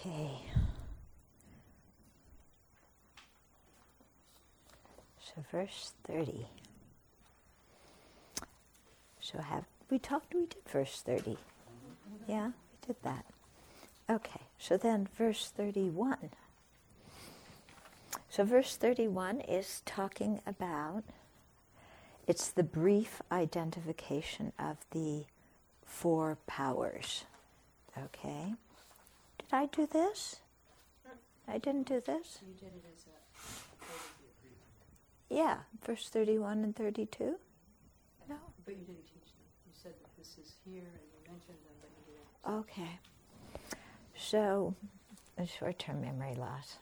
Okay. So verse 30. So we did verse 30. Yeah, we did that. Okay, so then verse 31. So verse 31 is talking about, it's the brief identification of the four powers. Okay? Did I do this? I didn't do this? You did it as a part of the agreement. Yeah, verse 31 and 32. No? But you didn't teach them. You said that this is here and you mentioned them, but you didn't. Okay. So, a short-term memory loss.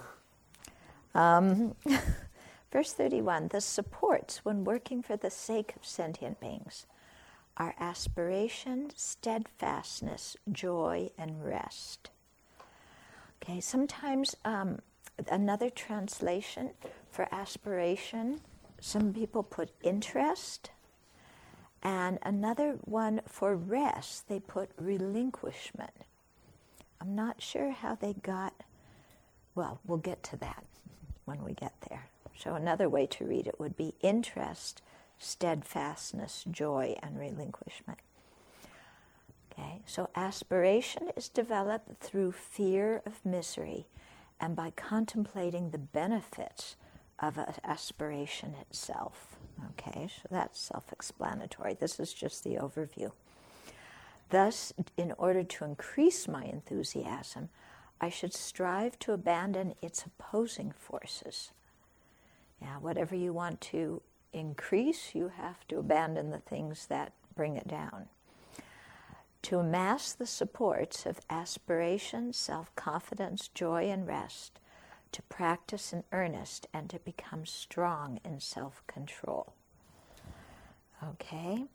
Verse 31, the supports when working for the sake of sentient beings are aspiration, steadfastness, joy, and rest. Okay, sometimes another translation for aspiration, some people put interest, and another one for rest, they put relinquishment. I'm not sure how they got, well, we'll get to that when we get there. So another way to read it would be interest, steadfastness, joy, and relinquishment. Okay, so aspiration is developed through fear of misery and by contemplating the benefits of aspiration itself. Okay, so that's self-explanatory. This is just the overview. Thus, in order to increase my enthusiasm, I should strive to abandon its opposing forces. Yeah, whatever you want to increase, you have to abandon the things that bring it down. To amass the supports of aspiration, self-confidence, joy, and rest, to practice in earnest, and to become strong in self-control. Okay?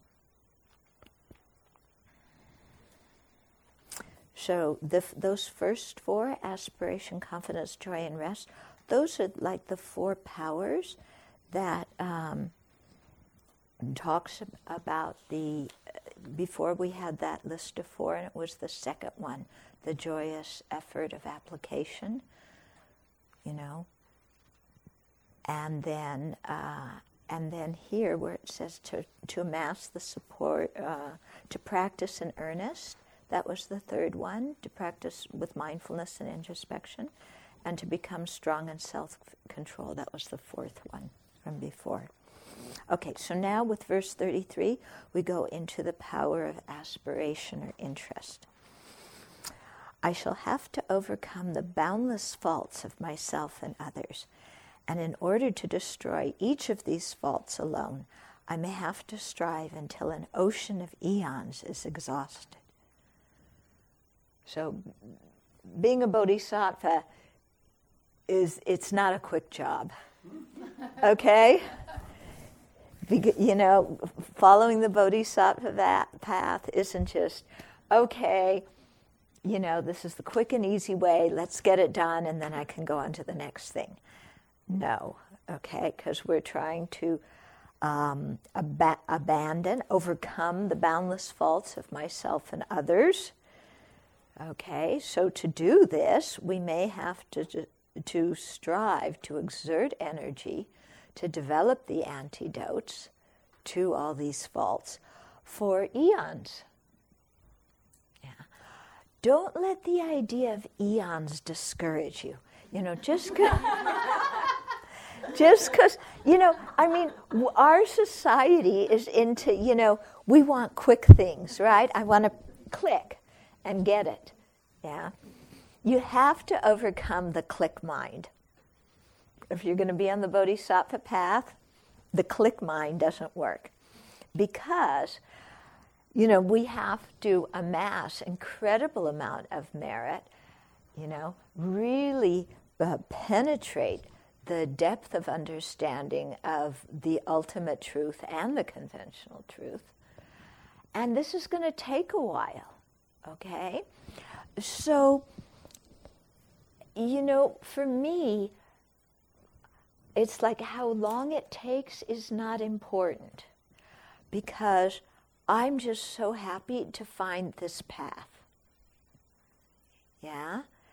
So those first four, aspiration, confidence, joy, and rest, those are like the four powers that talks about the, before we had that list of four, and it was the second one, the joyous effort of application, you know. And then here where it says to amass the support, to practice in earnest, that was the third one, to practice with mindfulness and introspection, and to become strong in self-control, that was the fourth one from before. Okay, so now with verse 33, we go into the power of aspiration or interest. I shall have to overcome the boundless faults of myself and others, and in order to destroy each of these faults alone, I may have to strive until an ocean of eons is exhausted. So being a bodhisattva it's not a quick job, okay? You know, following the bodhisattva path isn't just, okay, you know, this is the quick and easy way, let's get it done, and then I can go on to the next thing. No, okay, because we're trying to overcome the boundless faults of myself and others. Okay, so to do this, we may have to strive to exert energy to develop the antidotes to all these faults for eons. Yeah. Don't let the idea of eons discourage you. You know, just because, you know, I mean, our society is into, you know, we want quick things, right? I want to click and get it, yeah? You have to overcome the click mind. If you're going to be on the bodhisattva path, the click mind doesn't work. Because, you know, we have to amass incredible amount of merit, you know, really penetrate the depth of understanding of the ultimate truth and the conventional truth. And this is going to take a while, okay? So, you know, for me, it's like how long it takes is not important, because I'm just so happy to find this path. Yeah?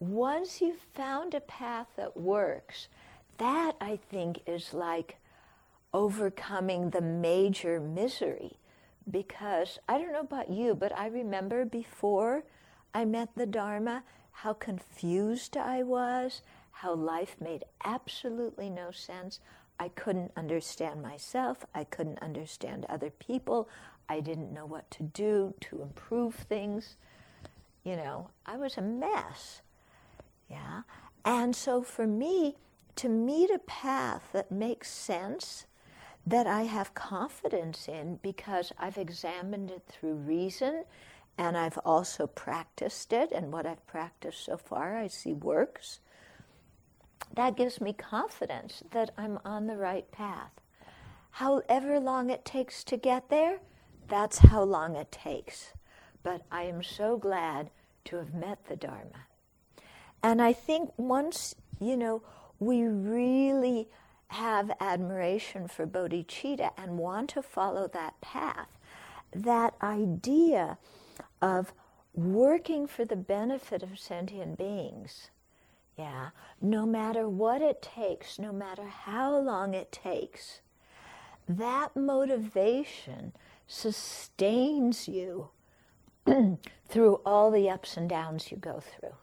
once you've found a path that works, that I think is like overcoming the major misery. Because I don't know about you, but I remember before I met the Dharma, how confused I was, how life made absolutely no sense. I couldn't understand myself. I couldn't understand other people. I didn't know what to do to improve things. You know, I was a mess. Yeah. And so for me, to meet a path that makes sense, that I have confidence in because I've examined it through reason, and I've also practiced it, and what I've practiced so far I see works, that gives me confidence that I'm on the right path. However long it takes to get there, that's how long it takes. But I am so glad to have met the Dharma. And I think once, we really have admiration for bodhicitta and want to follow that path, that idea of working for the benefit of sentient beings, no matter what it takes, no matter how long it takes, that motivation sustains you through all the ups and downs you go through.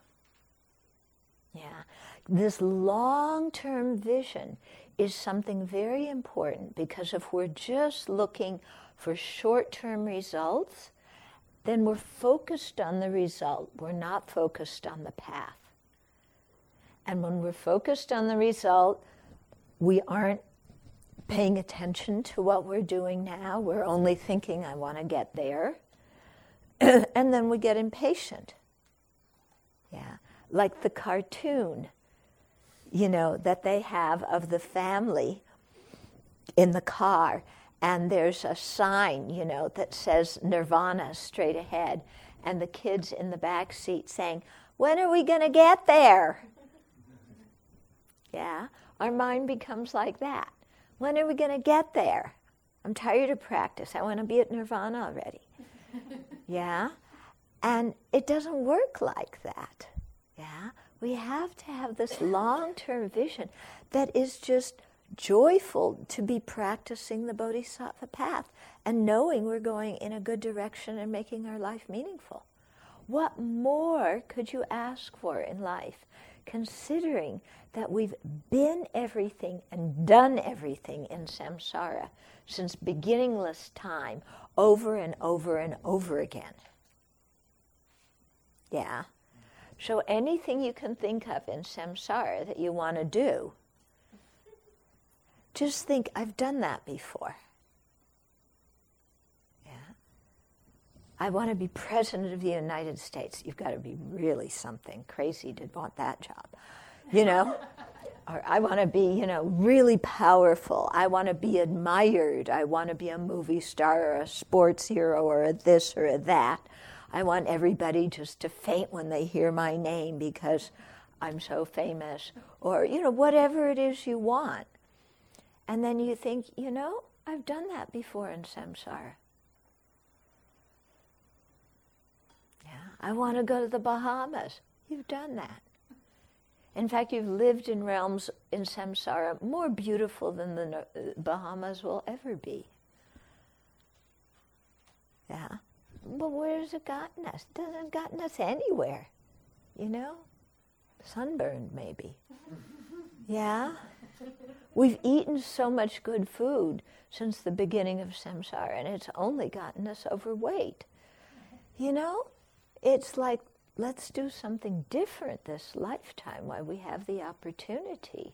This long-term vision is something very important, because if we're just looking for short-term results, then we're focused on the result. We're not focused on the path. And when we're focused on the result, we aren't paying attention to what we're doing now. We're only thinking, I want to get there. And then we get impatient. Like the cartoon, that they have of the family in the car, and there's a sign, that says Nirvana straight ahead, and the kids in the back seat saying, when are we going to get there? Our mind becomes like that. When are we going to get there? I'm tired of practice. I want to be at Nirvana already. And it doesn't work like that. We have to have this long-term vision that is just joyful to be practicing the Bodhisattva path and knowing we're going in a good direction and making our life meaningful. What more could you ask for in life, considering that we've been everything and done everything in samsara since beginningless time, over and over and over again? So anything you can think of in samsara that you want to do, just think, I've done that before. I want to be President of the United States. You've got to be really something crazy to want that job, Or I want to be, really powerful. I want to be admired. I want to be a movie star or a sports hero or a this or a that. I want everybody just to faint when they hear my name because I'm so famous, or, whatever it is you want. And then you think, I've done that before in samsara. I want to go to the Bahamas. You've done that. In fact, you've lived in realms in samsara more beautiful than the Bahamas will ever be. But where has it gotten us? It doesn't gotten us anywhere. Sunburned maybe. We've eaten so much good food since the beginning of samsara, and it's only gotten us overweight. It's like, let's do something different this lifetime while we have the opportunity.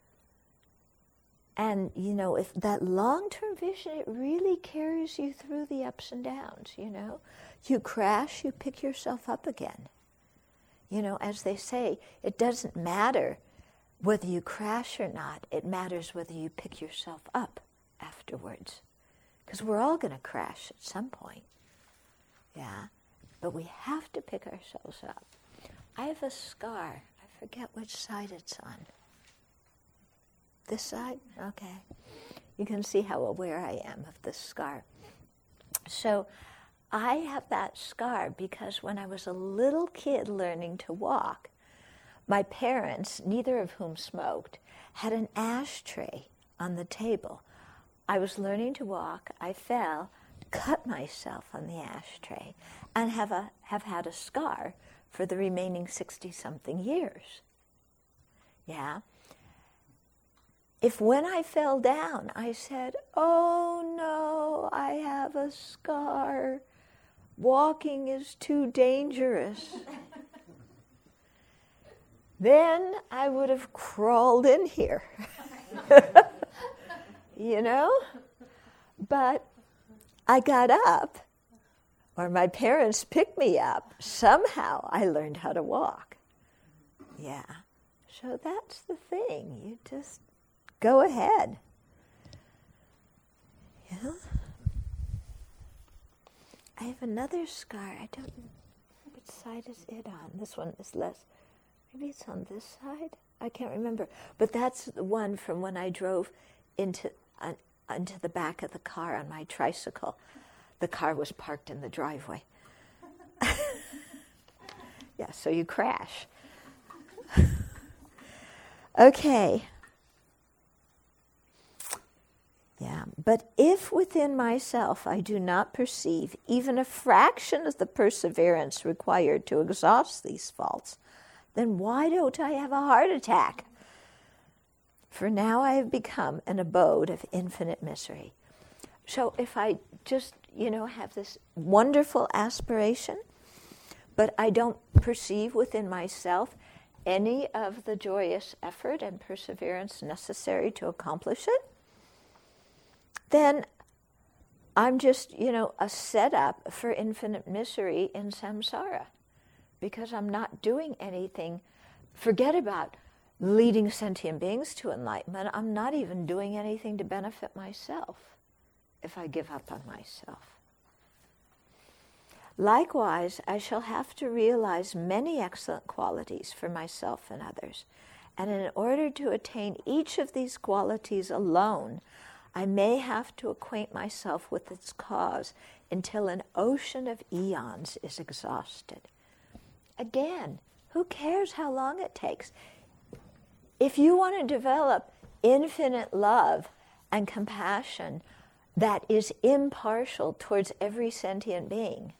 And, if that long-term vision, it really carries you through the ups and downs, You crash, you pick yourself up again. As they say, it doesn't matter whether you crash or not. It matters whether you pick yourself up afterwards. Because we're all going to crash at some point. But we have to pick ourselves up. I have a scar. I forget which side it's on. This side? Okay. You can see how aware I am of this scar. So I have that scar because when I was a little kid learning to walk, my parents, neither of whom smoked, had an ashtray on the table. I was learning to walk, I fell, cut myself on the ashtray, and have had a scar for the remaining 60-something years. Yeah? If when I fell down, I said, "Oh no, I have a scar. Walking is too dangerous," then I would have crawled in here. You know? But I got up, or my parents picked me up. Somehow I learned how to walk. Yeah. So that's the thing. You just go ahead. Yeah. I have another scar. I don't know which side is it on. This one is less. Maybe it's on this side. I can't remember. But that's the one from when I drove into the back of the car on my tricycle. The car was parked in the driveway. Yeah, so you crash. Okay. Yeah, but if within myself I do not perceive even a fraction of the perseverance required to exhaust these faults, then why don't I have a heart attack? For now I have become an abode of infinite misery. So if I just, have this wonderful aspiration, but I don't perceive within myself any of the joyous effort and perseverance necessary to accomplish it, then I'm just, a setup for infinite misery in samsara, because I'm not doing anything. Forget about leading sentient beings to enlightenment. I'm not even doing anything to benefit myself if I give up on myself. Likewise, I shall have to realize many excellent qualities for myself and others. And in order to attain each of these qualities alone, I may have to acquaint myself with its cause until an ocean of eons is exhausted. Again, who cares how long it takes? If you want to develop infinite love and compassion that is impartial towards every sentient being,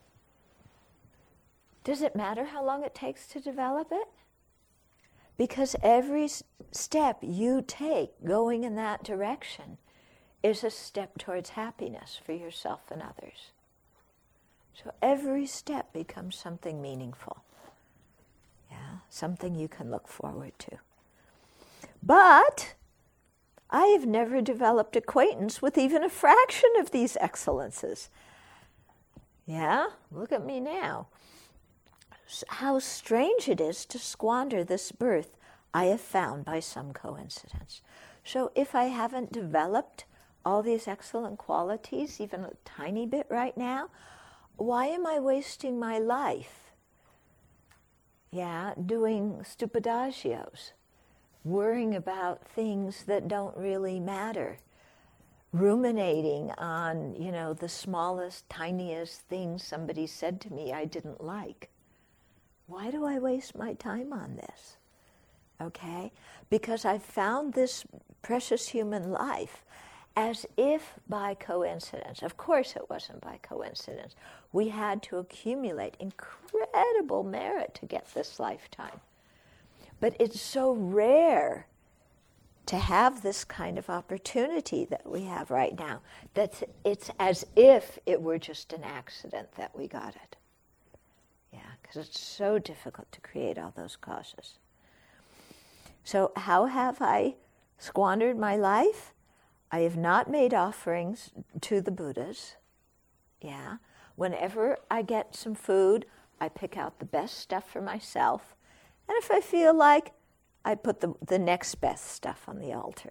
does it matter how long it takes to develop it? Because every step you take going in that direction is a step towards happiness for yourself and others. So every step becomes something meaningful. Yeah, something you can look forward to. But I have never developed acquaintance with even a fraction of these excellences. Yeah, look at me now. How strange it is to squander this birth I have found by some coincidence. So if I haven't developed all these excellent qualities, even a tiny bit right now, why am I wasting my life? Yeah, doing stupidaggios, worrying about things that don't really matter, ruminating on, the smallest, tiniest things somebody said to me I didn't like. Why do I waste my time on this? Okay? Because I found this precious human life as if by coincidence. Of course it wasn't by coincidence. We had to accumulate incredible merit to get this lifetime. But it's so rare to have this kind of opportunity that we have right now, that it's as if it were just an accident that we got it. Yeah, because it's so difficult to create all those causes. So how have I squandered my life? I have not made offerings to the Buddhas. Yeah. Whenever I get some food, I pick out the best stuff for myself. And if I feel like, I put the next best stuff on the altar.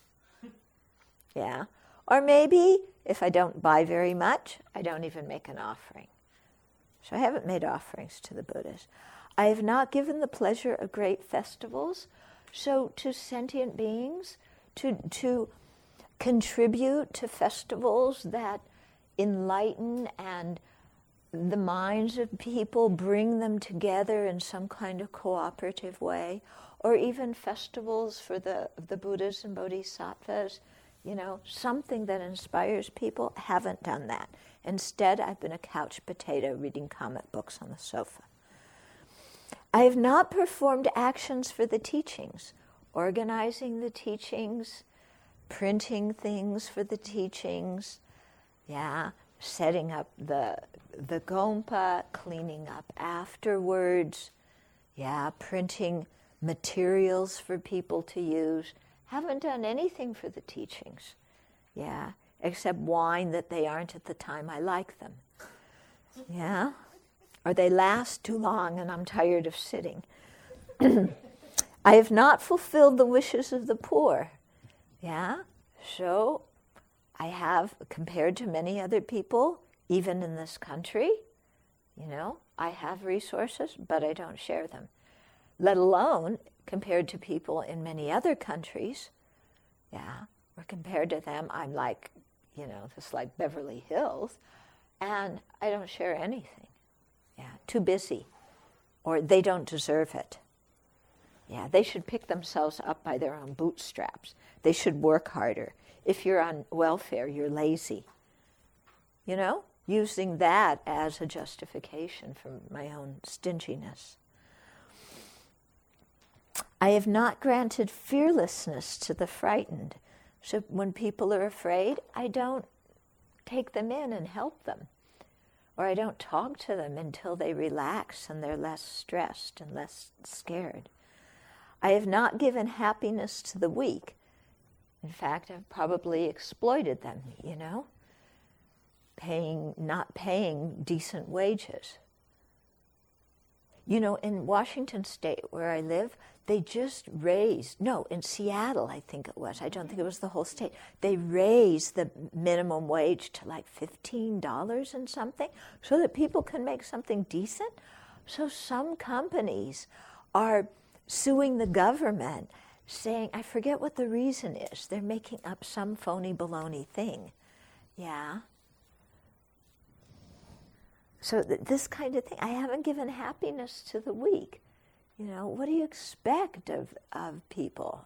Yeah. Or maybe, if I don't buy very much, I don't even make an offering. So I haven't made offerings to the Buddhas. I have not given the pleasure of great festivals. So to sentient beings, to contribute to festivals that enlighten and the minds of people, bring them together in some kind of cooperative way, or even festivals for the Buddhas and Bodhisattvas, something that inspires people. Haven't done that. Instead, I've been a couch potato reading comic books on the sofa. I have not performed actions for the teachings, organizing the teachings, printing things for the teachings, setting up the gompa, cleaning up afterwards, printing materials for people to use. Haven't done anything for the teachings, except whine that they aren't at the time I like them, or they last too long and I'm tired of sitting. I have not fulfilled the wishes of the poor, so I have, compared to many other people, even in this country, I have resources, but I don't share them. Let alone compared to people in many other countries, or compared to them, I'm like, just like Beverly Hills, and I don't share anything. Too busy, or they don't deserve it. They should pick themselves up by their own bootstraps. They should work harder. If you're on welfare, you're lazy. Using that as a justification for my own stinginess. I have not granted fearlessness to the frightened. So when people are afraid, I don't take them in and help them. Or I don't talk to them until they relax and they're less stressed and less scared. I have not given happiness to the weak. In fact, I've probably exploited them, not paying decent wages. In Washington State, where I live, they just raised, in Seattle, I think it was, I don't think it was the whole state, they raised the minimum wage to like $15 and something so that people can make something decent. So some companies are suing the government, saying, I forget what the reason is, they're making up some phony baloney thing. So this kind of thing, I haven't given happiness to the weak. What do you expect of people,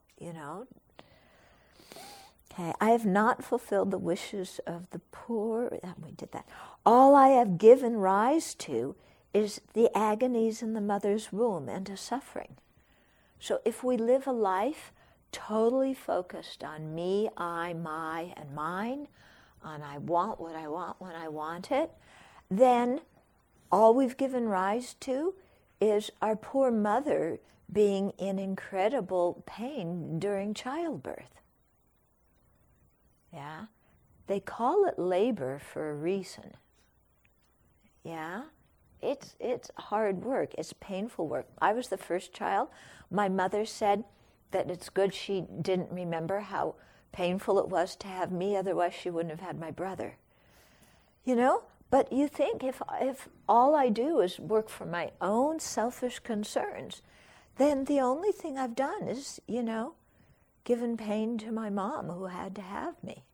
Okay, I have not fulfilled the wishes of the poor. We did that. All I have given rise to is the agonies in the mother's womb and to suffering. So if we live a life totally focused on me, I, my, and mine, on I want what I want when I want it, then all we've given rise to is our poor mother being in incredible pain during childbirth. They call it labor for a reason. It's hard work. It's painful work. I was the first child. My mother said that it's good she didn't remember how painful it was to have me, otherwise she wouldn't have had my brother. But you think if all I do is work for my own selfish concerns, then the only thing I've done is, given pain to my mom who had to have me.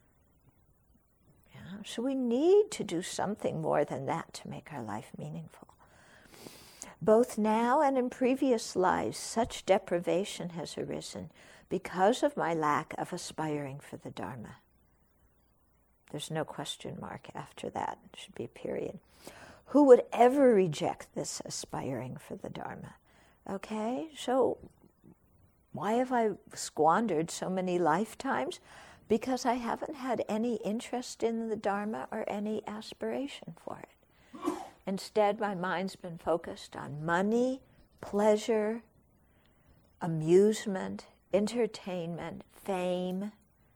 So we need to do something more than that to make our life meaningful. Both now and in previous lives, such deprivation has arisen because of my lack of aspiring for the Dharma. There's no question mark after that. It should be a period. Who would ever reject this aspiring for the Dharma? Okay, so why have I squandered so many lifetimes? Because I haven't had any interest in the Dharma or any aspiration for it. Instead, my mind's been focused on money, pleasure, amusement, entertainment, fame.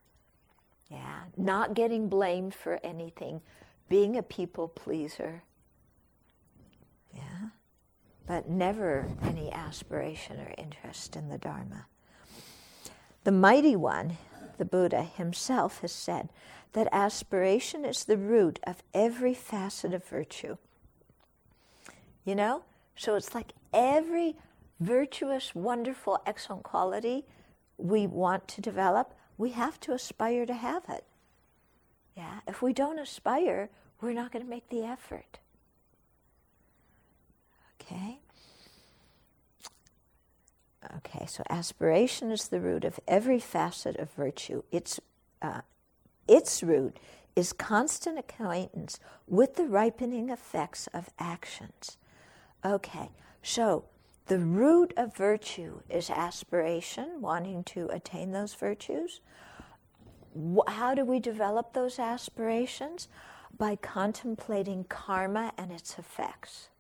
Not getting blamed for anything, being a people pleaser. But never any aspiration or interest in the Dharma. The Mighty One, the Buddha himself, has said that aspiration is the root of every facet of virtue. So it's like every virtuous, wonderful, excellent quality we want to develop, we have to aspire to have it. If we don't aspire, we're not going to make the effort. Okay. Okay, so aspiration is the root of every facet of virtue. Its root is constant acquaintance with the ripening effects of actions. Okay, so the root of virtue is aspiration, wanting to attain those virtues. How do we develop those aspirations? By contemplating karma and its effects.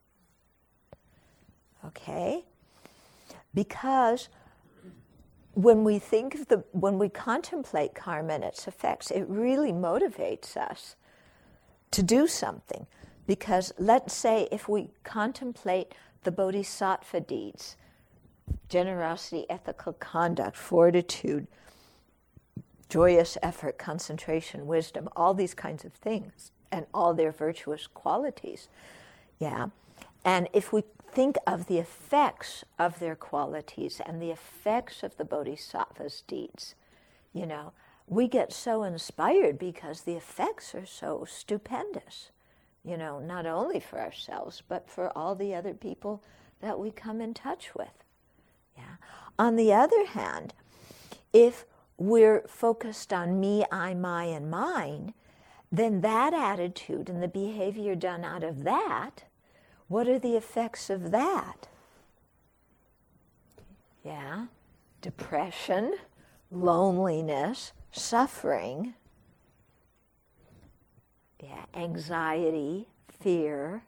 Okay? Because when we contemplate karma and its effects, it really motivates us to do something. Because let's say if we contemplate the bodhisattva deeds, generosity, ethical conduct, fortitude, joyous effort, concentration, wisdom, all these kinds of things, and all their virtuous qualities, and if we think of the effects of their qualities and the effects of the bodhisattva's deeds, we get so inspired because the effects are so stupendous, not only for ourselves, but for all the other people that we come in touch with. On the other hand, if we're focused on me, I, my, and mine, then that attitude and the behavior done out of that, what are the effects of that? Depression, loneliness, suffering, anxiety, fear.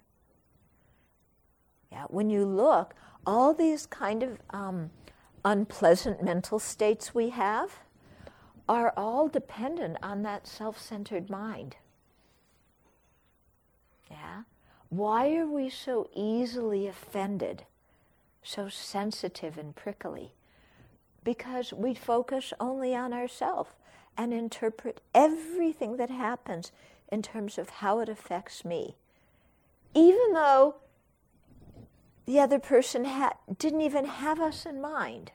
When you look, all these kind of unpleasant mental states we have are all dependent on that self-centered mind. Why are we so easily offended, so sensitive and prickly? Because we focus only on ourselves and interpret everything that happens in terms of how it affects me, even though the other person didn't even have us in mind.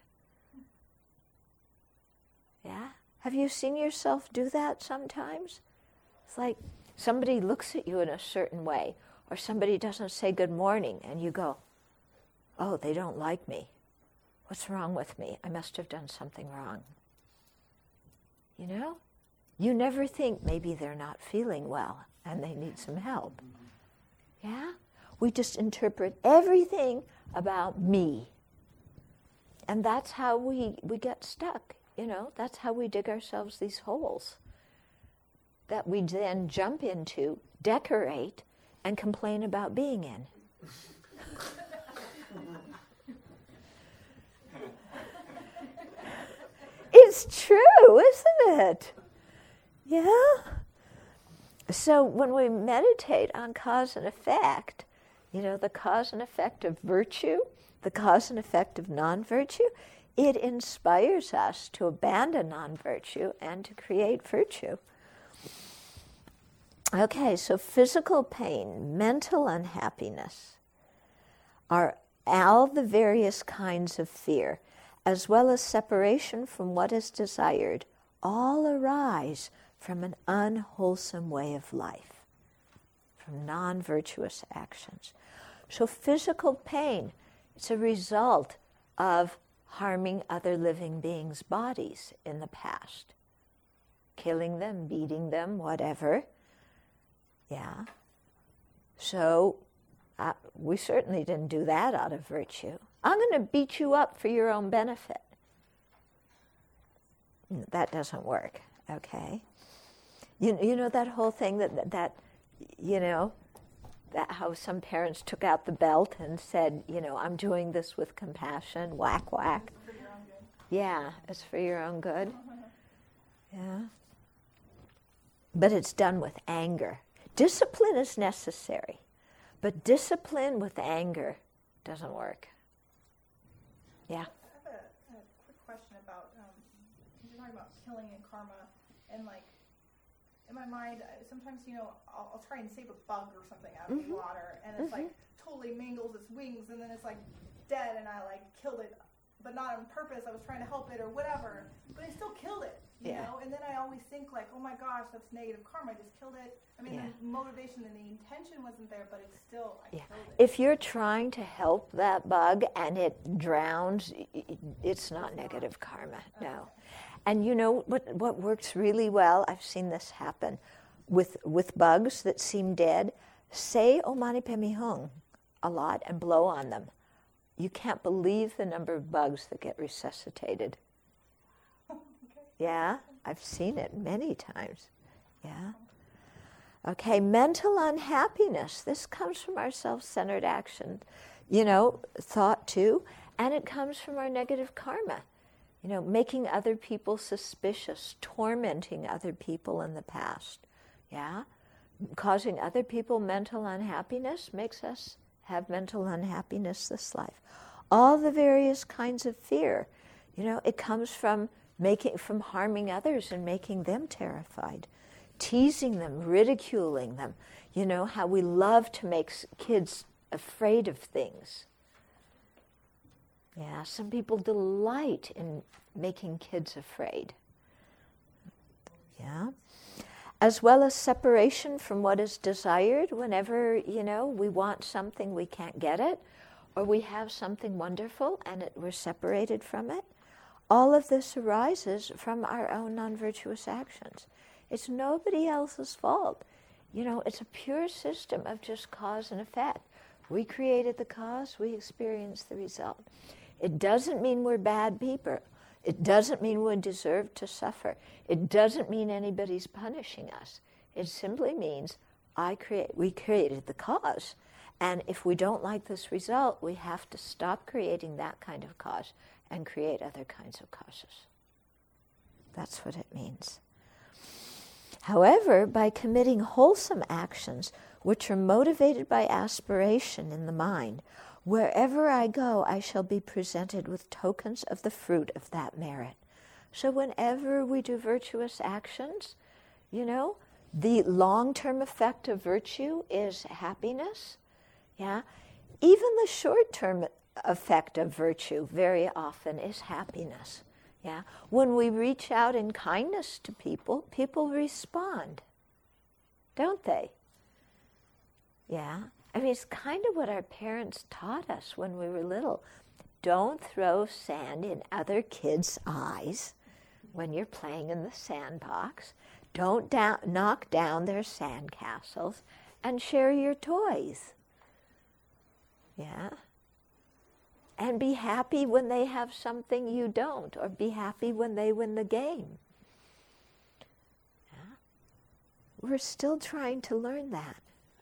Have you seen yourself do that sometimes? It's like somebody looks at you in a certain way, or somebody doesn't say good morning, and you go, oh, they don't like me. What's wrong with me? I must have done something wrong. You never think maybe they're not feeling well and they need some help. We just interpret everything about me. And that's how we get stuck, That's how we dig ourselves these holes that we then jump into, decorate, and complain about being in. It's true, isn't it? So when we meditate on cause and effect, the cause and effect of virtue, the cause and effect of non-virtue, it inspires us to abandon non-virtue and to create virtue. Okay, so physical pain, mental unhappiness, are all the various kinds of fear, as well as separation from what is desired, all arise from an unwholesome way of life, from non-virtuous actions. So physical pain, it's a result of harming other living beings' bodies in the past, killing them, beating them, whatever. So we certainly didn't do that out of virtue. I'm going to beat you up for your own benefit. That doesn't work, okay? You know that whole thing that how some parents took out the belt and said, I'm doing this with compassion, whack, whack. For your own good. Yeah, it's for your own good. But it's done with anger. Discipline is necessary, but discipline with anger doesn't work. I have a quick question about, you're talking about killing and karma, and in my mind, sometimes, I'll try and save a bug or something out of the water, and it's totally mangles its wings, and then it's dead, and I killed it but not on purpose. I was trying to help it or whatever, but I still killed it, you know? And then I always think like, oh my gosh, that's negative karma. I just killed it. I mean, the motivation and the intention wasn't there, but it's still, I killed it. If you're trying to help that bug and it drowns, it's not negative karma, no. And you know what works really well? I've seen this happen with bugs that seem dead. Say O Mani Padme Hum a lot and blow on them. You can't believe the number of bugs that get resuscitated. Yeah, I've seen it many times. Yeah. Okay, mental unhappiness. This comes from our self-centered action, thought too, and it comes from our negative karma. Making other people suspicious, tormenting other people in the past. Yeah? Causing other people mental unhappiness makes us have mental unhappiness this life. All the various kinds of fear, it comes from harming others and making them terrified, teasing them, ridiculing them. How we love to make kids afraid of things. Yeah, some people delight in making kids afraid. Yeah. As well as separation from what is desired. Whenever, we want something, we can't get it, or we have something wonderful and we're separated from it. All of this arises from our own non-virtuous actions. It's nobody else's fault. It's a pure system of just cause and effect. We created the cause, we experienced the result. It doesn't mean we're bad people. It doesn't mean we deserve to suffer. It doesn't mean anybody's punishing us. It simply means we created the cause. And if we don't like this result, we have to stop creating that kind of cause and create other kinds of causes. That's what it means. However, by committing wholesome actions, which are motivated by aspiration in the mind, wherever I go, I shall be presented with tokens of the fruit of that merit. So whenever we do virtuous actions, the long-term effect of virtue is happiness. Yeah, even the short-term effect of virtue very often is happiness. Yeah, when we reach out in kindness to people, people respond, don't they? Yeah. I mean, it's kind of what our parents taught us when we were little. Don't throw sand in other kids' eyes when you're playing in the sandbox. Don't knock down their sandcastles, and share your toys. Yeah? And be happy when they have something you don't, or be happy when they win the game. Yeah? We're still trying to learn that.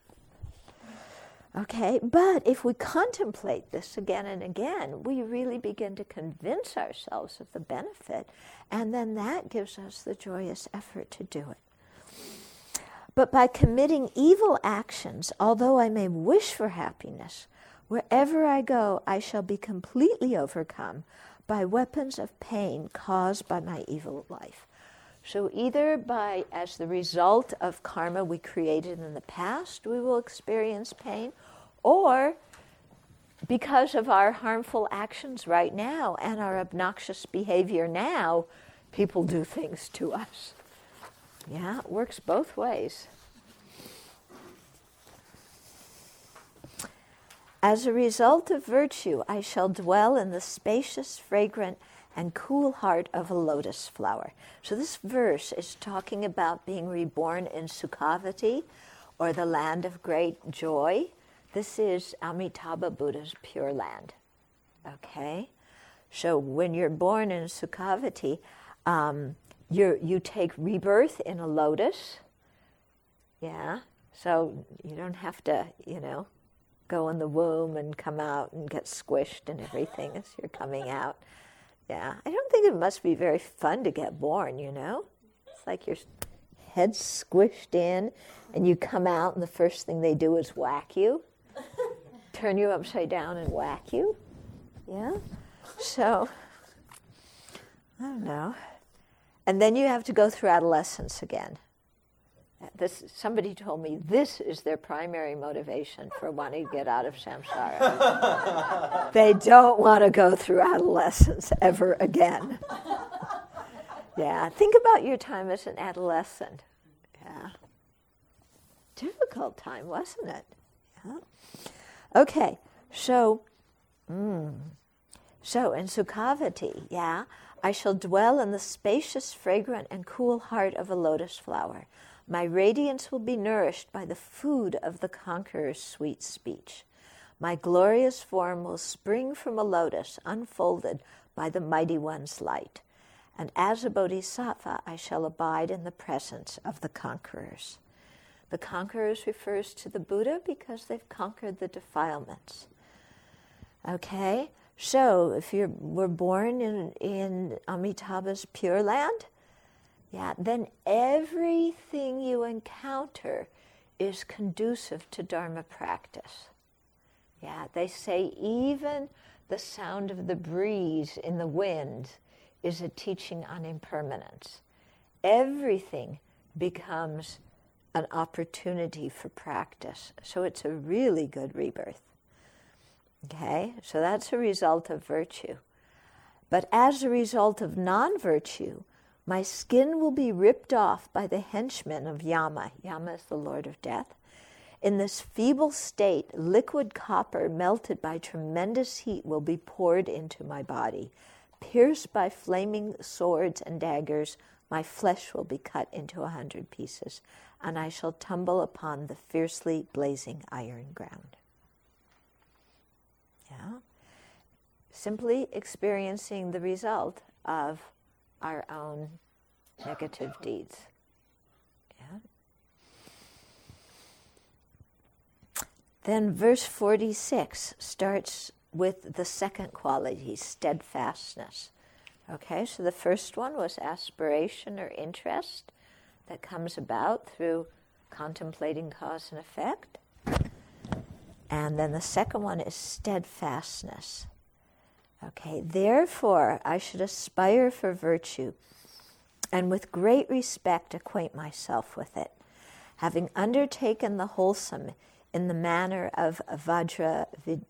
Okay, but if we contemplate this again and again, we really begin to convince ourselves of the benefit, and then that gives us the joyous effort to do it. But by committing evil actions, although I may wish for happiness, wherever I go, I shall be completely overcome by weapons of pain caused by my evil life. So either as the result of karma we created in the past, we will experience pain, or because of our harmful actions right now and our obnoxious behavior now, people do things to us. Yeah, it works both ways. As a result of virtue, I shall dwell in the spacious, fragrant, and cool heart of a lotus flower. So this verse is talking about being reborn in Sukhavati, or the land of great joy. This is Amitabha Buddha's Pure Land. Okay? So when you're born in Sukhavati, you take rebirth in a lotus. Yeah? So you don't have to, go in the womb and come out and get squished and everything as you're coming out. Yeah, I don't think it must be very fun to get born, It's like your head's squished in and you come out and the first thing they do is whack you, turn you upside down and whack you. Yeah? So, I don't know. And then you have to go through adolescence again. Somebody told me this is their primary motivation for wanting to get out of samsara. They don't want to go through adolescence ever again. Yeah, think about your time as an adolescent. Yeah. Difficult time, wasn't it? Yeah. Okay, so in Sukhavati, I shall dwell in the spacious, fragrant, and cool heart of a lotus flower. My radiance will be nourished by the food of the conqueror's sweet speech. My glorious form will spring from a lotus unfolded by the mighty one's light. And as a bodhisattva, I shall abide in the presence of the conquerors. The conquerors refers to the Buddha because they've conquered the defilements. Okay, so if you were born in Amitabha's Pure Land, then everything you encounter is conducive to Dharma practice. They say even the sound of the breeze in the wind is a teaching on impermanence. Everything becomes an opportunity for practice. So it's a really good rebirth. Okay, so that's a result of virtue. But as a result of non-virtue, my skin will be ripped off by the henchmen of Yama. Yama is the Lord of Death. In this feeble state, liquid copper melted by tremendous heat will be poured into my body. Pierced by flaming swords and daggers, my flesh will be cut into 100 pieces, and I shall tumble upon the fiercely blazing iron ground. Simply experiencing the result of our own negative deeds. Then verse 46 starts with the second quality, steadfastness. Okay, so the first one was aspiration or interest that comes about through contemplating cause and effect. And then the second one is steadfastness. Okay, therefore I should aspire for virtue and with great respect acquaint myself with it. Having undertaken the wholesome in the manner of Vajradvaja,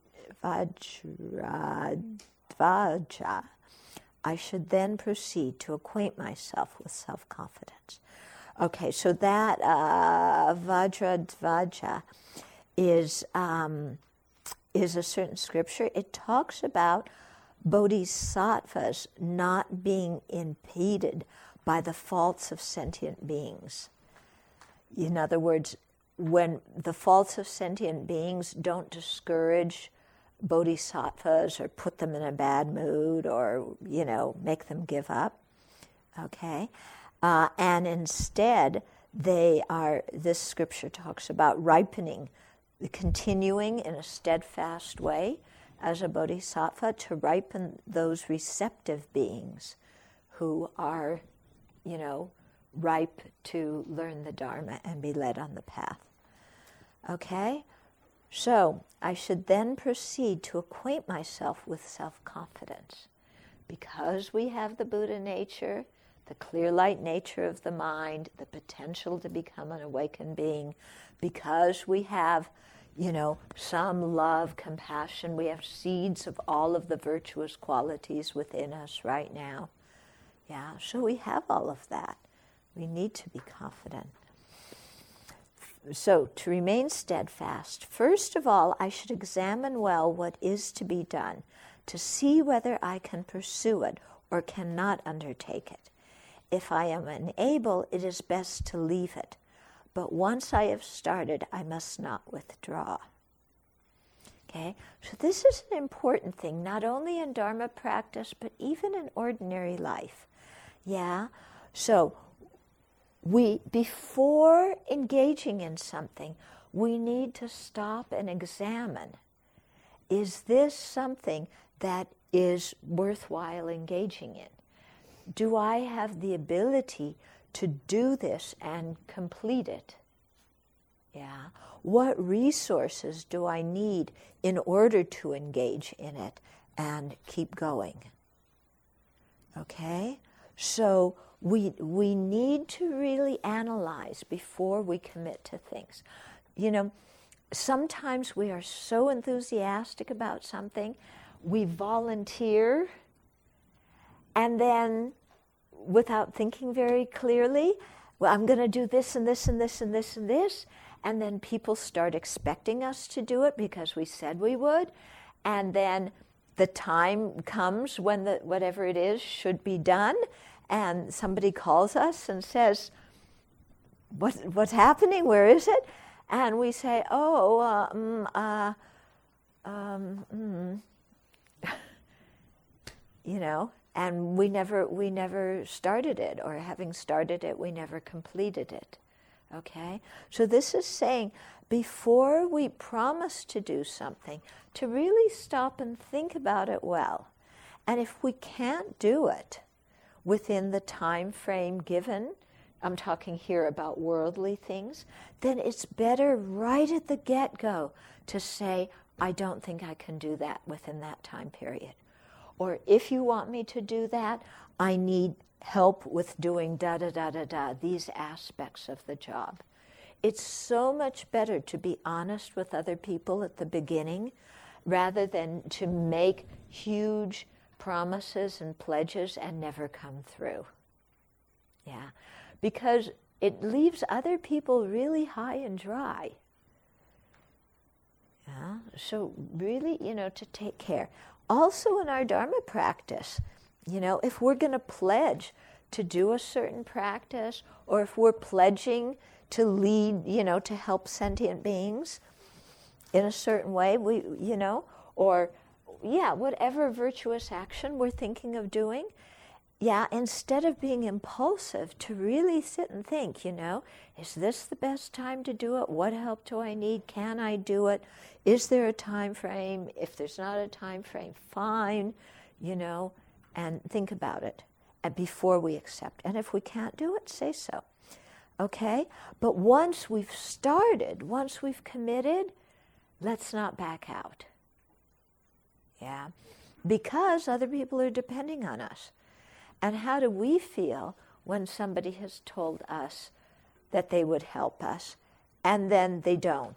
I should then proceed to acquaint myself with self-confidence. Okay, so that Vajradvaja is a certain scripture. It talks about bodhisattvas not being impeded by the faults of sentient beings. In other words, when the faults of sentient beings don't discourage bodhisattvas or put them in a bad mood or, make them give up, okay? And instead, this scripture talks about ripening, continuing in a steadfast way as a bodhisattva to ripen those receptive beings who are, ripe to learn the Dharma and be led on the path. Okay? So, I should then proceed to acquaint myself with self-confidence. Because we have the Buddha nature, the clear light nature of the mind, the potential to become an awakened being, because we have, some love, compassion, we have seeds of all of the virtuous qualities within us right now. So we have all of that. We need to be confident. So, to remain steadfast, first of all, I should examine well what is to be done, to see whether I can pursue it or cannot undertake it. If I am unable, it is best to leave it. But once I have started, I must not withdraw. Okay? So this is an important thing, not only in Dharma practice, but even in ordinary life. So, before engaging in something, we need to stop and examine. Is this something that is worthwhile engaging in? Do I have the ability to do this and complete it? What resources do I need in order to engage in it and keep going? Okay? So we need to really analyze before we commit to things. You know, sometimes we are so enthusiastic about something, we volunteer, and then without thinking very clearly, well, I'm going to do this and this and this and this and this, and then people start expecting us to do it because we said we would, and then the time comes when whatever it is should be done, and somebody calls us and says, what's happening? Where is it? And we say, you know, and we never started it, or having started it, we never completed it. Okay? So this is saying, before we promise to do something, to really stop and think about it well. And if we can't do it within the time frame given, I'm talking here about worldly things, then it's better right at the get-go to say, I don't think I can do that within that time period. Or if you want me to do that, I need help with doing da-da-da-da-da, these aspects of the job. It's so much better to be honest with other people at the beginning rather than to make huge promises and pledges and never come through. Yeah, because it leaves other people really high and dry. Yeah, so really, you know, to take care. Also in our Dharma practice, you know, if we're going to pledge to do a certain practice, or if we're pledging to lead, you know, to help sentient beings in a certain way, we, you know, or, yeah, whatever virtuous action we're thinking of doing, yeah, instead of being impulsive, to really sit and think, you know, is this the best time to do it? What help do I need? Can I do it? Is there a time frame? If there's not a time frame, fine, you know, and think about it before we accept. And if we can't do it, say so. Okay? But once we've started, once we've committed, let's not back out. Yeah? Because other people are depending on us. And how do we feel when somebody has told us that they would help us, and then they don't?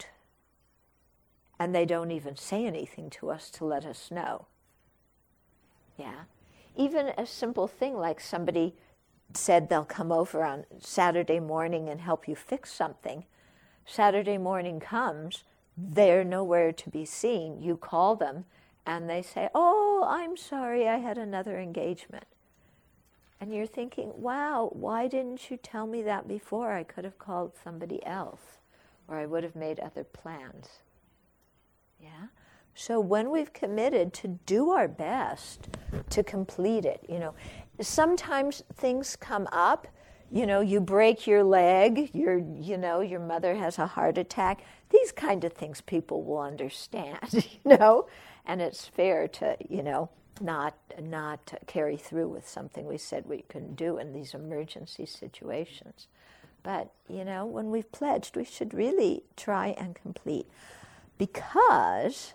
And they don't even say anything to us to let us know. Yeah? Even a simple thing like somebody said they'll come over on Saturday morning and help you fix something. Saturday morning comes, they're nowhere to be seen. You call them, and they say, oh, I'm sorry, I had another engagement. And you're thinking, wow, why didn't you tell me that before? I could have called somebody else, or I would have made other plans. Yeah? So when we've committed to do our best to complete it, you know, sometimes things come up, you know, you break your leg, your mother has a heart attack. These kind of things people will understand, you know, and it's fair to, you know, not carry through with something we said we couldn't do in these emergency situations. But, you know, when we've pledged, we should really try and complete. Because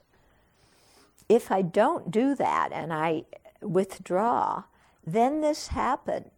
if I don't do that and I withdraw, then this habit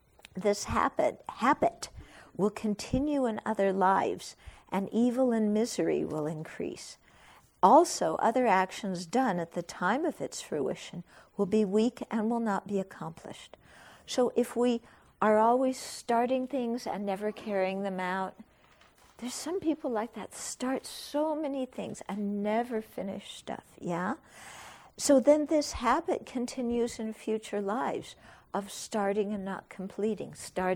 will continue in other lives, and evil and misery will increase. Also, other actions done at the time of its fruition will be weak and will not be accomplished. So if we are always starting things and never carrying them out, there's some people like that, start so many things and never finish stuff, yeah? So then this habit continues in future lives of starting and not completing,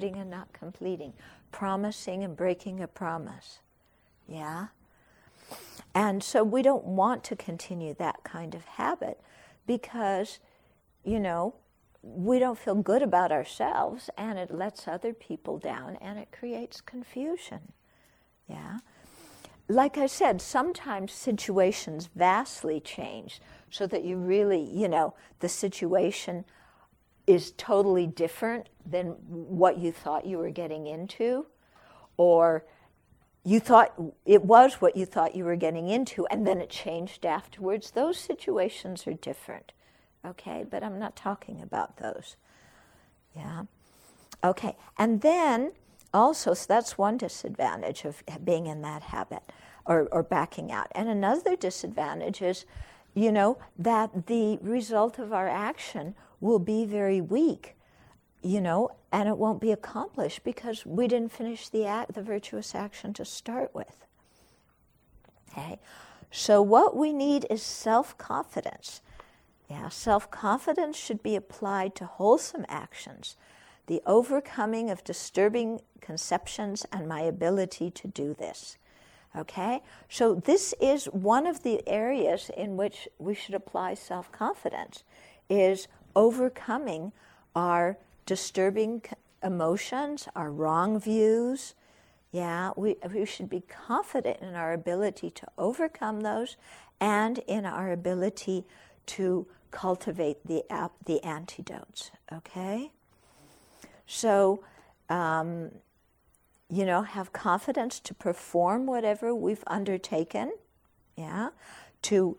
promising and breaking a promise, yeah? And so we don't want to continue that kind of habit because, you know, we don't feel good about ourselves, and it lets other people down, and it creates confusion. Yeah? Like I said, sometimes situations vastly change so that you really, you know, the situation is totally different than what you thought you were getting into, or you thought it was what you thought you were getting into, and then it changed afterwards. Those situations are different, okay? But I'm not talking about those, yeah? Okay, and then also, so that's one disadvantage of being in that habit or backing out. And another disadvantage is, that the result of our action will be very weak, and it won't be accomplished because we didn't finish the virtuous action to start with. Okay, so what we need is self-confidence. Yeah, self-confidence should be applied to wholesome actions, the overcoming of disturbing conceptions and my ability to do this. Okay, so this is one of the areas in which we should apply self-confidence, is overcoming our disturbing emotions, our wrong views. Yeah, we should be confident in our ability to overcome those and in our ability to cultivate the antidotes, okay? So, have confidence to perform whatever we've undertaken, yeah, to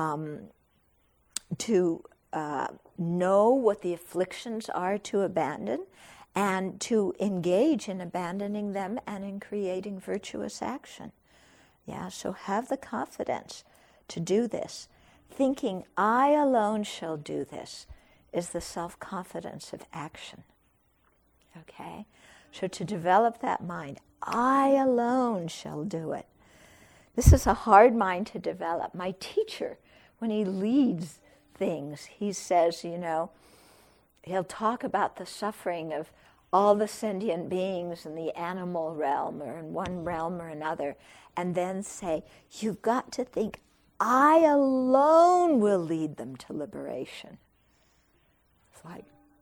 know what the afflictions are to abandon, and to engage in abandoning them and in creating virtuous action. Yeah, so have the confidence to do this. Thinking, I alone shall do this, is the self-confidence of action. Okay? So to develop that mind, I alone shall do it. This is a hard mind to develop. My teacher, when he leads things, he says, he'll talk about the suffering of all the sentient beings in the animal realm or in one realm or another, and then say, you've got to think, I alone will lead them to liberation. It's like,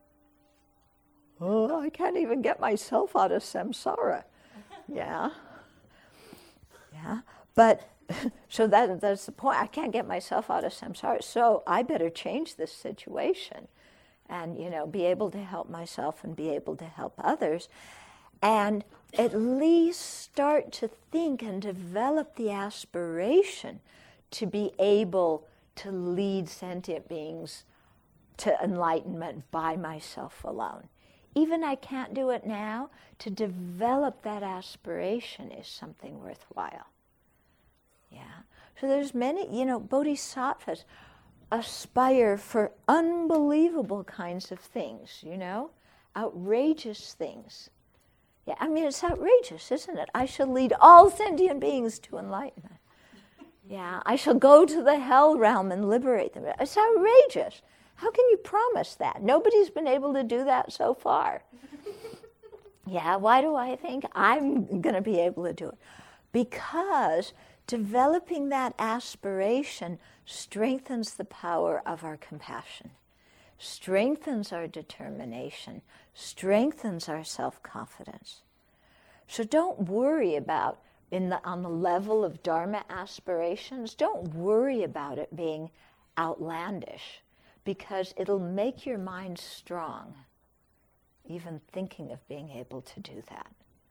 oh, I can't even get myself out of samsara. Yeah. Yeah. But, so that's the point. I can't get myself out of samsara, so I better change this situation and, be able to help myself and be able to help others. And at least start to think and develop the aspiration to be able to lead sentient beings to enlightenment by myself alone. Even I can't do it now, to develop that aspiration is something worthwhile. Yeah. So there's many, bodhisattvas aspire for unbelievable kinds of things, outrageous things. Yeah, I mean, it's outrageous, isn't it? I shall lead all sentient beings to enlightenment. Yeah, I shall go to the hell realm and liberate them. It's outrageous. How can you promise that? Nobody's been able to do that so far. Yeah, why do I think I'm going to be able to do it? Because developing that aspiration strengthens the power of our compassion, strengthens our determination, strengthens our self-confidence. So don't worry about, on the level of Dharma aspirations, don't worry about it being outlandish, because it'll make your mind strong, even thinking of being able to do that.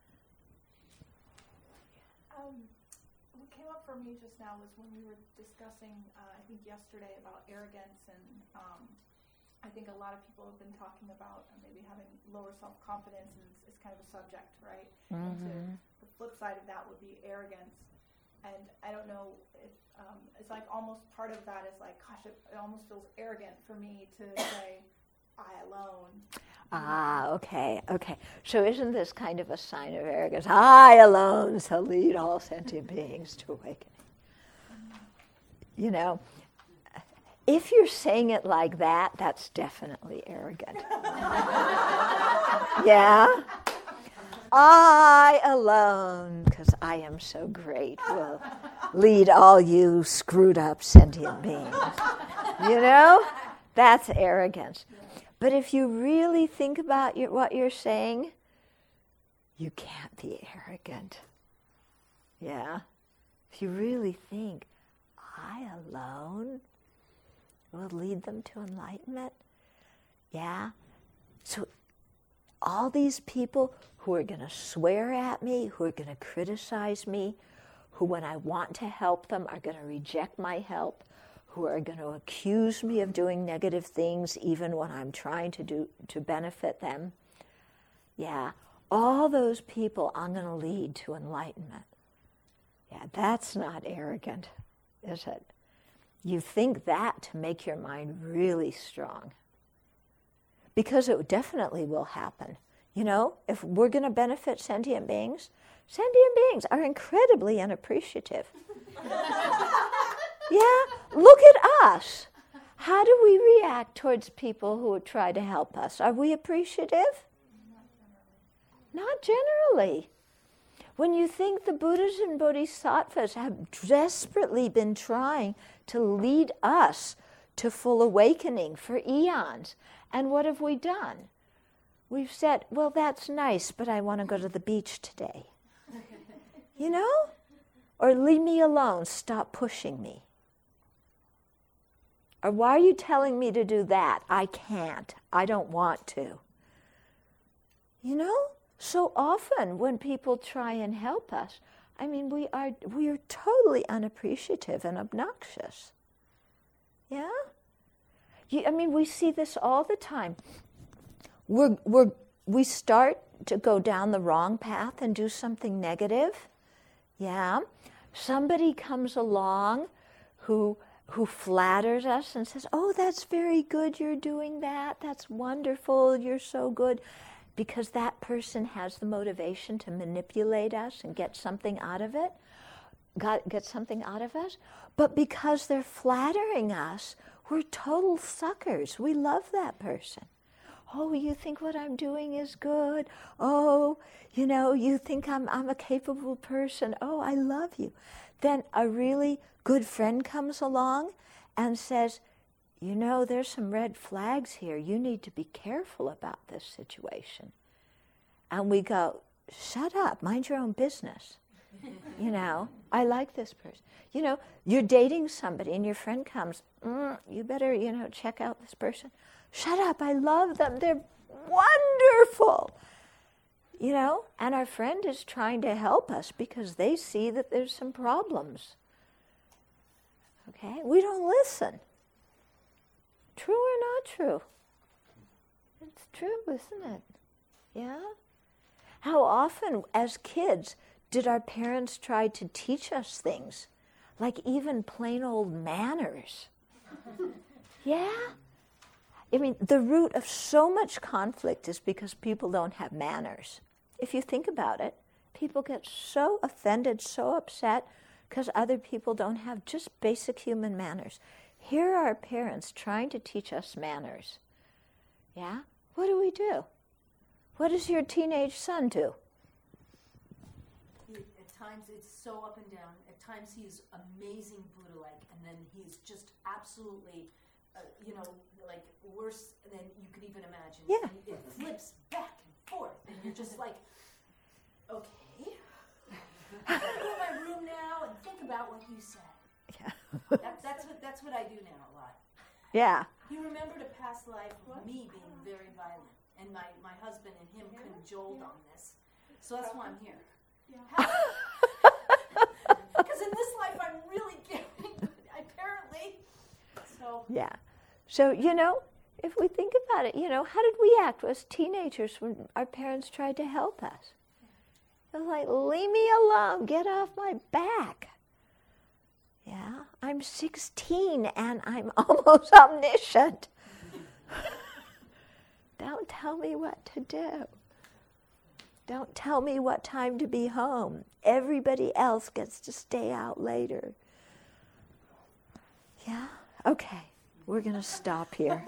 What came up for me just now was when we were discussing, I think yesterday, about arrogance, and I think a lot of people have been talking about maybe having lower self-confidence, and it's kind of a subject, right? Mm-hmm. And the flip side of that would be arrogance. And I don't know if it's like almost part of that is like, gosh, it almost feels arrogant for me to say, I alone. Okay. So isn't this kind of a sign of arrogance? I alone shall lead all sentient beings to awakening. If you're saying it like that, that's definitely arrogant. Yeah? I alone, because I am so great, will lead all you screwed up sentient beings. That's arrogance. But if you really think about what you're saying, you can't be arrogant. Yeah? If you really think, I alone will lead them to enlightenment. Yeah? So all these people who are going to swear at me, who are going to criticize me, who when I want to help them are going to reject my help, who are going to accuse me of doing negative things even when I'm trying to benefit them, Yeah, all those people I'm going to lead to enlightenment. Yeah, that's not arrogant, is it? You think that to make your mind really strong. Because it definitely will happen. You know, if we're going to benefit sentient beings are incredibly unappreciative. Yeah, look at us. How do we react towards people who try to help us? Are we appreciative? Not generally. When you think the Buddhas and Bodhisattvas have desperately been trying to lead us to full awakening for eons, and what have we done? We've said, well, that's nice, but I want to go to the beach today. You know? Or leave me alone, stop pushing me. Or why are you telling me to do that? I can't. I don't want to. You know? So often when people try and help us, I mean, we are totally unappreciative and obnoxious. Yeah? I mean, we see this all the time. We start to go down the wrong path and do something negative. Yeah? Somebody comes along who flatters us and says, oh, that's very good, you're doing that. That's wonderful, you're so good. Because that person has the motivation to manipulate us and get something out of it. Get something out of us. But because they're flattering us, we're total suckers. We love that person. Oh, you think what I'm doing is good. Oh, you know, you think I'm a capable person. Oh, I love you. Then a really good friend comes along and says, you know, there's some red flags here. You need to be careful about this situation. And we go, shut up, mind your own business. You know, I like this person. You know, you're dating somebody and your friend comes, you better, you know, check out this person. Shut up, I love them, they're wonderful. You know, and our friend is trying to help us because they see that there's some problems. Okay, we don't listen. True or not true? It's true, isn't it? Yeah? How often, as kids, did our parents try to teach us things, like even plain old manners? Yeah? I mean, the root of so much conflict is because people don't have manners. If you think about it, people get so offended, so upset, because other people don't have just basic human manners. Here are our parents trying to teach us manners. Yeah? What do? What does your teenage son do? At times it's so up and down. At times he's amazing Buddha-like, and then he's just absolutely, like worse than you could even imagine. Yeah. And it flips back and forth, and you're just like, okay, I'm going to go in my room now and think about what you said. Yeah. That's what I do now a lot. Yeah. He remembered a past life of me being very violent, and my husband and him cajoled on this. So that's why I'm here. Yeah. Because in this life I'm really giving, apparently. So. Yeah. So, if we think about it, how did we act as teenagers when our parents tried to help us? It was like, leave me alone, get off my back. Yeah, I'm 16 and I'm almost omniscient. Don't tell me what to do. Don't tell me what time to be home. Everybody else gets to stay out later. Yeah? Okay, we're going to stop here.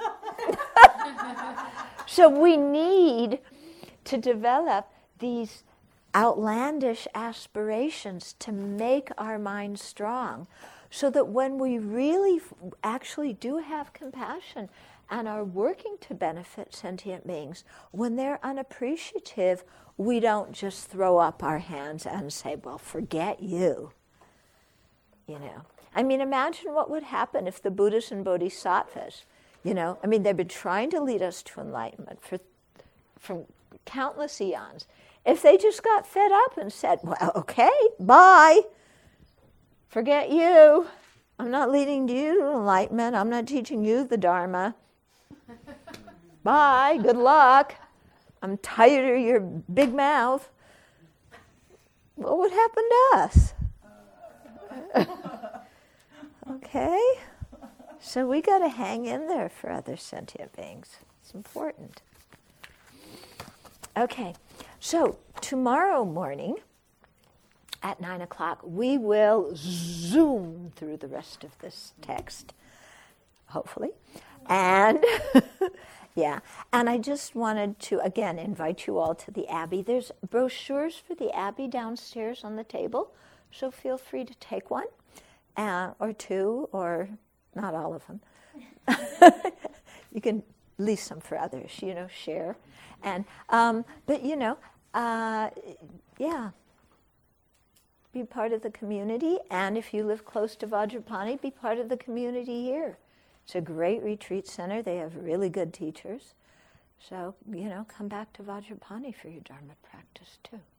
So we need to develop these outlandish aspirations to make our mind strong, so that when we really actually do have compassion and are working to benefit sentient beings, when they're unappreciative, we don't just throw up our hands and say, well, forget you. I mean, imagine what would happen if the Buddhas and Bodhisattvas, they've been trying to lead us to enlightenment from countless eons. If they just got fed up and said, well, okay, bye. Forget you. I'm not leading you to enlightenment. I'm not teaching you the Dharma. Bye. Good luck. I'm tired of your big mouth. What would happen to us? Okay? So we got to hang in there for other sentient beings. It's important. Okay, so tomorrow morning at 9 o'clock, we will zoom through the rest of this text, hopefully. And yeah, and I just wanted to, again, invite you all to the Abbey. There's brochures for the Abbey downstairs on the table, so feel free to take one, or two, or not all of them. You can leave some for others, share. And but yeah, be part of the community. And if you live close to Vajrapani, be part of the community here. It's a great retreat center. They have really good teachers. So, come back to Vajrapani for your Dharma practice too.